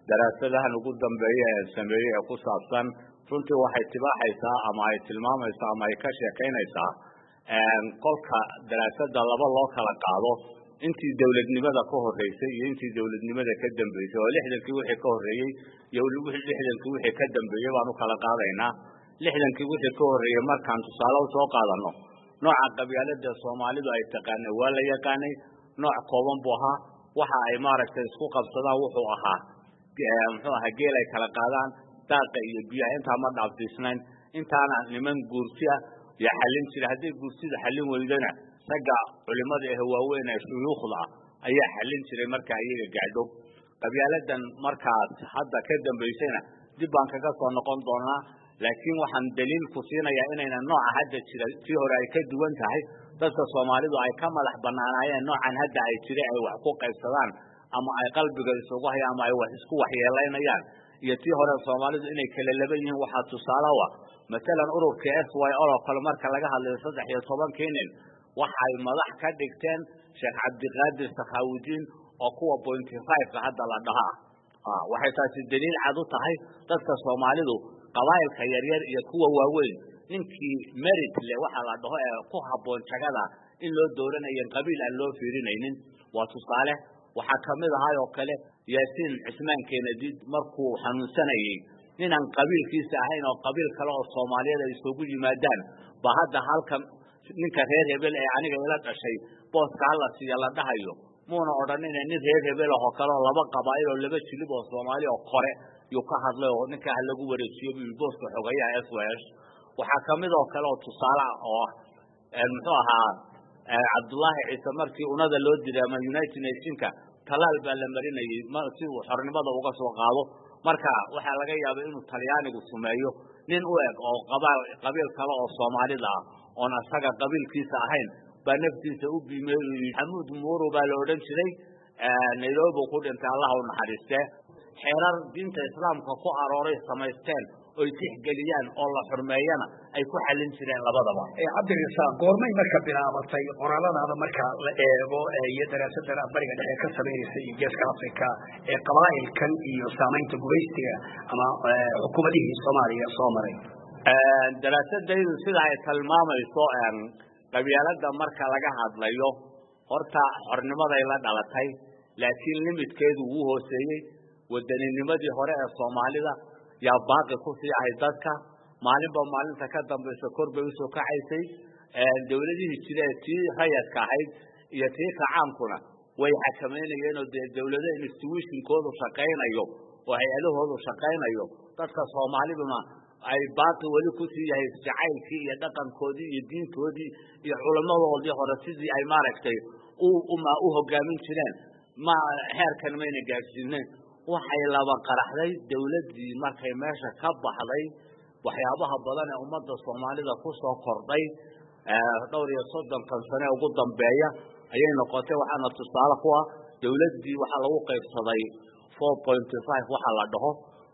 daraasadahan ugu dambeeya ee sameeyay ee ku saabsan runtii waxay tibaaxaysaa ama ay tilmaamaysaa ama ay ka sheekaynaysaa kolka daraasada laba loo kala qaado intii dawladnimada ka horeysay iyo intii dawladnimada ka dambeysay oo 60kii wixii ka horeeyay iyo 60kii wixii ka dambeeyay baan u kala qaadaynaa 60kii wixii ka horeeyay markaan tusaale u soo qaadano nooca qabyaalada Soomaalidu ay taqaanay waa la yaqaanay nooc kooban buu ahaa waxa ay maaragtay isku qabsadaan wuxuu ahaa muxuu ahaa geel ay kala qaadaan daaqa iyo biyaha inta ma dhaafsiisnayn intaana niman guursiya ya xalin jira hadii guursida xalin weydana saga culimada ee waaweyn ee shuyuukhda ayaa xalin jiray marka ayaga gaadho qabyaaladan markaas hadda ka dambeysayna dib baan kaga soo noqon doonaa laakiin waxaan daliil ku siinayaa inayna nooca hadda jira tii hore ay ka duwan tahay dadka Soomaalidu ay ka madax banaanayeen noocan hadda ay jiray ay wax ku qaybsadaan ama ay qalbiga isugu hayaan ama ay wax isku waxyeelaynayaan iyo tii hore Soomaalidu inay kala laba yihiin waxa tusaale ah مثلا ururka SYL oo kale marka laga hadlayo 13 keenin waxay madax ka dhigteen Sheekh Cabdiqaadir Sakhawudiin oo kuwa 0.5 hadda la dhaha waxay taasi daliil cad u tahay dadka Soomaalidu qabaa'ilka yaryar iyo kuwa waaweyn inkii merit le waxa la dhaho ee ku haboon tagada in loo dooranayo qabiil aan loo fiirinaynin waa tusaale waxa kamid ah oo kale Yaasiin Cismaan Kennedy markuu xanuunsanayay inaan qabiilkiisa ahayn oo qabiil kale oo Soomaaliyeed ay isugu yimaadaan ba hadda halkan ninka reer hebel ee aniga ila dhashay booska la siiyo la dhahayo muuna oranina nin reer hebel oo kale laba qabaa'il oo laba jilib oo Soomaali oo kore yu ka hadlay oo ninka lagu wareejiyo booska xogayaha SYL waxa kamid oo kale oo tusaale oo muxuu ahaa Cabdullaahi Ciise markii unada loo diray ama United Nationska talaal baa la marinayay si uu xornimada uga soo qaado marka waxa laga yaabaa inuu Talyaanigu sameeyo nin u eg oo qabiil kale oo Soomaalida ah oo asaga qabiilkiisa ahayn baa naftiisa u biimeeyay Xamuud Muuru baa la oran jiray Nairobi ku dhintay Allah u naxariiste xeerar diinta Islaamka ku arooray samaysteen oo tixgeliyaan oo la xurmeeyana ay ku xalin jireen labadaba Cabdirasaaq goormay marka bilaabatay qoraalada marka la eego iyo daraasadda bariga dhexe ka sameeyay Geeska Afrika ee qabaa'ilkan iyo saameynta gubaystiga ama xukuumadihii Soomaaliya soo maray daraasadaydu sida ay tilmaamayso qabyaalada marka laga hadlayo horta xornimada ay la dhalatay laakiin limitkeedu wuu hooseeyay wadanimadii hore ee Soomaalida yaa baaqi ku sii ahay dadka maalinba maalinta ka dambaysa korbay u soo kacaysay dawladihii jireedkii hay'adka ahayd iyo tii kacaankuna way xakameynayeen oo dawladda institution-koodu shaqeynayo oo hay'adahoodu shaqeynayo dadka Soomaaliduna ay baaqi wali ku sii yahay jacaylkii iyo dhaqankoodii iyo diintoodii iyo culamadoodii hore sidii ay maaragtay u hogaamin jireen ma heerkan mayna gaarsiineen waxay laba qaraxday dawladii markay meesha ka baxday waxyaabaha badan ee ummadda Soomaalida ku soo kordhay dhowr iyo 30 sano ugu dambeeya ayay noqotay waxaana tusaale ku ah dawladii waxa lagu qaybsaday 4.5 waxa la dhaho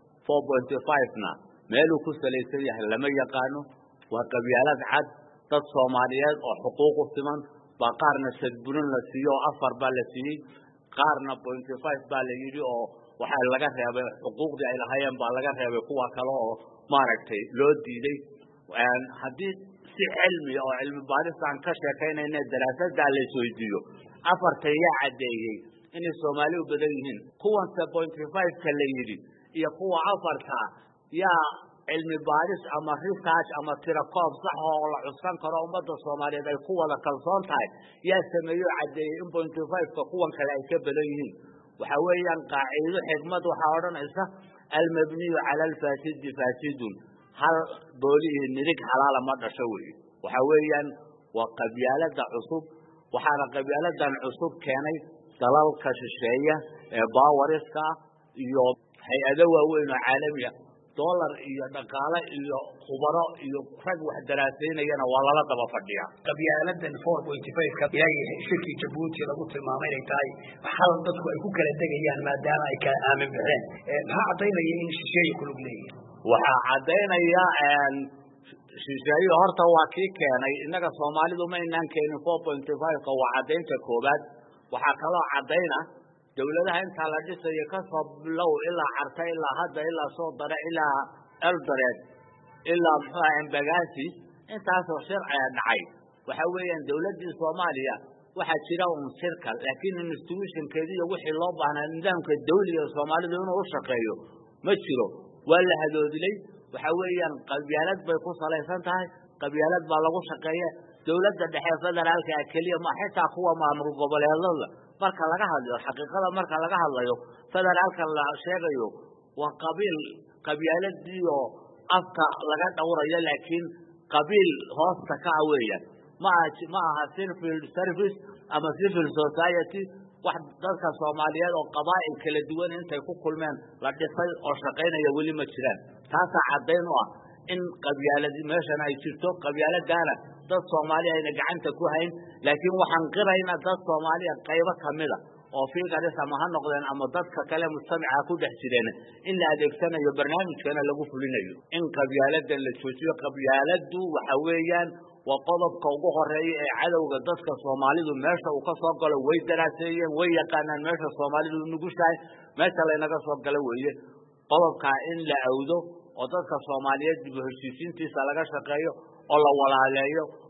4.5 na meel uu ku saleysan yahay lama yaqaano waa qabyaalad cad dad Soomaaliyeed oo xuquuq u siman ba qaarna sadburin la siiyo afar baa la siiyay qaarna 0.5 baa la yiri oo waxa laga reebay xuquuqdii ay lahaayeen baa laga reebay kuwa kale oo maaragtay loo diiday hadii si cilmi baaris aan ka sheekaynayna daraasadda la isweydiiyo afarta yaa cadeeyay in Soomaalidu badan yihiin kuwan 0.5 ka la yiri iyo kuwa afarta yaa cilmi baaris ama research ama tirakoob sax oo la cuskan karo ummadda Soomaaliyeed ay ku wada kalsoon tahay yaa sameeyo cadeeyay in 0.5 ka kuwan kale ay ka badan yihiin waxa weeyaan qaacido xigmad waxa oranaysa al-mabni 'ala al-fasid fasidun hal doolihi nirig xalaal ma dhasho waxa weeyaan waa qabyaalada cusub waxaana qabyaaladan cusub keenay dalalka shisheeye ee baawariska iyo hay'ado waaweyn oo caalami ah dollar iyo dhaqaale iyo khubaro iyo rag wax daraasaynayana waa la daba fadhiya qabyaaladan 4.5 ka yahay shirkii Djibouti lagu tilmaamay inay tahay hal dadku ay ku kala tagayaan maadaama ay ka aamin bixeen waxa cadeynaya in shisheeye ku lug leeyahay waxa cadeynaya shisheeye horta waa kii keenay inaga Soomaalidu ma inaan keenin 4.5 ka waa cadeynta koobaad waxa kale oo cadeyna dawladaha inta la dhisayo ka soo bilow ilaa Carta ilaa hadda ilaa soo dara ilaa Eldoret ilaa Embagasi intaas oo sharci dhacay waxa weeyaan dawladda Soomaaliya waxa jira shirka laakiin institution keediyo wixii loo baahnaa nidaamka dawliga Soomaalidu inuu u shaqeeyo ma jiro wala hadoodilay waxa weeyaan qabyaalad bay ku salaysan tahay qabyaalad baa lagu shaqeeyaa dawladda dhexe federaalka kaliya ma xitaa kuwa maamul goboleedyada marka laga hadlayo xaqiiqada marka laga hadlayo federaalka la sheegayo waa qabyaaladiyo afka laga dhawrayo laakiin qabiil hoosta ka weeyaan ma aha civil service ama civil society wax dadka Soomaaliyeed oo qabaa'il kala duwan intay ku kulmeen la dhisay oo shaqeynaya wali ma jiraan taas cadeyn oo in qabyaaladi meeshan ay jirto qabyaaladana dad Soomaaliyeed ay gacanta ku hayn laakiin waxaan qiraynaa dad Soomaaliyeed qaybo kamida oo fiiqaris ama ha noqdeen ama dadka kale mujtamaca ku dhex jireen in la adeegsanayo barnaamijkana lagu fulinayo in qabyaalada la joojiyo qabyaaladu waxa weeyaan وقضبك وجهره عدوك ضدك الصومالي وماشى وكسر قالوا ويدراسيا ويقانا ماشى الصومالي ونقولشاي ماشى اللي نقصر قالوا ويه قضبك إن لا عوده وضدك الصوماليات بهالشيشين تسالك شقيه الله ولا عليه